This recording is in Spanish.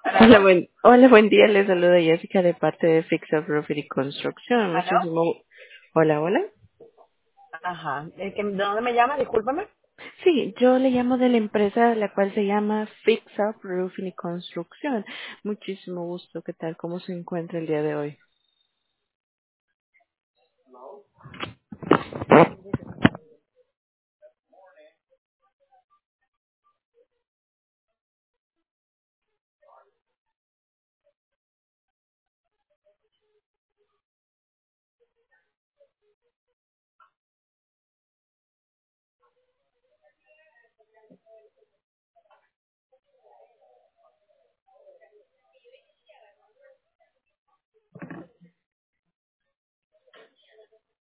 Hola, buen día. Les saluda Jessica de parte de Fix Up Roofing y Construcción. ¿Aló? Hola, hola. Ajá. ¿De dónde me llama? Discúlpame. Sí, yo le llamo de la empresa la cual se llama Fix Up Roofing y Construcción. Muchísimo gusto. ¿Qué tal? ¿Cómo se encuentra el día de hoy?